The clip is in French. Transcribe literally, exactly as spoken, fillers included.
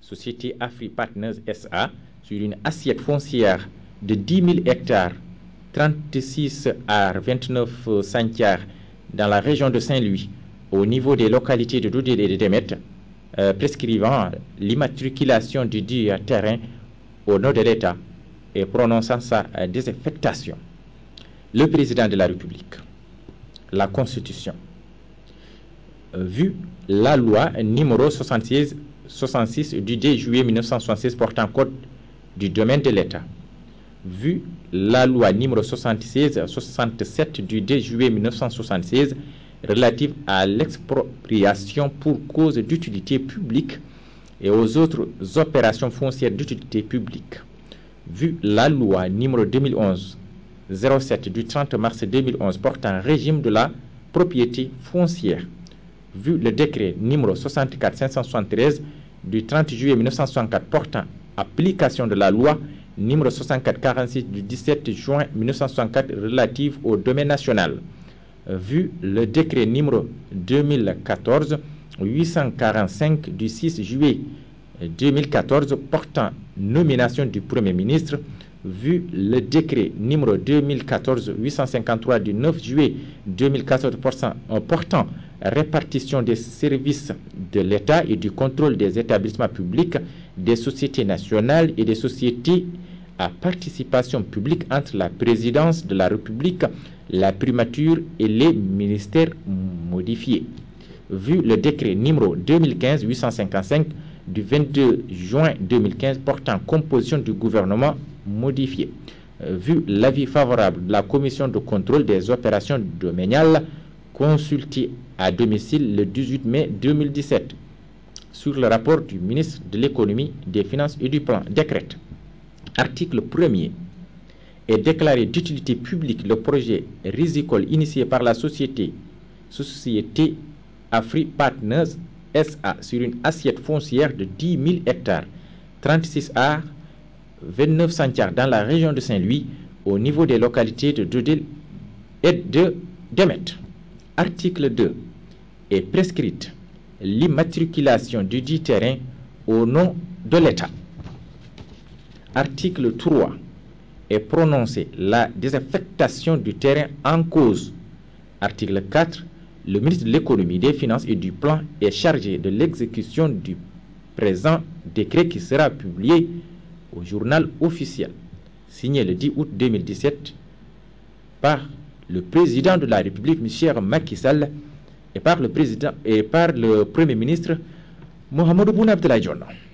société Afri Partners S A, sur une assiette foncière de dix mille hectares, trente-six à vingt-neuf centiares dans la région de Saint-Louis, au niveau des localités de Doudel et de Demet, euh, prescrivant l'immatriculation du dit terrain au nom de l'État et prononçant sa euh, désaffectation. Le président de la République, la Constitution, euh, vu la loi numéro soixante-seize soixante-six du deux juillet mille neuf cent soixante-seize portant code du domaine de l'État, vu la loi numéro soixante-seize soixante-sept du deux juillet mille neuf cent soixante-seize relative à l'expropriation pour cause d'utilité publique et aux autres opérations foncières d'utilité publique, vu la loi numéro deux mille onze zéro sept du trente mars deux mille onze portant régime de la propriété foncière, vu le décret numéro soixante-quatre cinq cent soixante-treize du trente juillet mille neuf cent soixante-quatre portant application de la loi numéro soixante-quatre quarante-six du dix-sept juin mille neuf cent soixante-quatre relative au domaine national, vu le décret numéro deux mille quatorze huit cent quarante-cinq du six juillet deux mille quatorze portant nomination du Premier ministre, vu le décret numéro deux mille quatorze huit cent cinquante-trois du neuf juillet deux mille quatorze portant, portant répartition des services de l'État et du contrôle des établissements publics, des sociétés nationales et des sociétés à participation publique entre la présidence de la République, la primature et les ministères modifiés, vu le décret numéro deux mille quinze huit cent cinquante-cinq du vingt-deux juin deux mille quinze portant composition du gouvernement modifié, vu l'avis favorable de la commission de contrôle des opérations domaniales consultée à domicile le dix-huit mai deux mille dix-sept sur le rapport du ministre de l'économie, des finances et du plan, décrète. Article premier. Est déclaré d'utilité publique le projet risicole initié par la société, société Afri Partners S A sur une assiette foncière de dix mille hectares, trente-six arts, vingt-neuf centiares dans la région de Saint-Louis, au niveau des localités de Doudel et de Demet. Article deux. Est prescrite l'immatriculation du dit terrain au nom de l'État. Article trois. Est prononcée la désaffectation du terrain en cause. Article quatre. Le ministre de l'économie, des finances et du plan est chargé de l'exécution du présent décret qui sera publié au journal officiel, signé le dix août deux mille dix-sept par le président de la République, M. Macky Sall, et par le président et par le Premier ministre Mohamedou Boun Abdallah Dionne.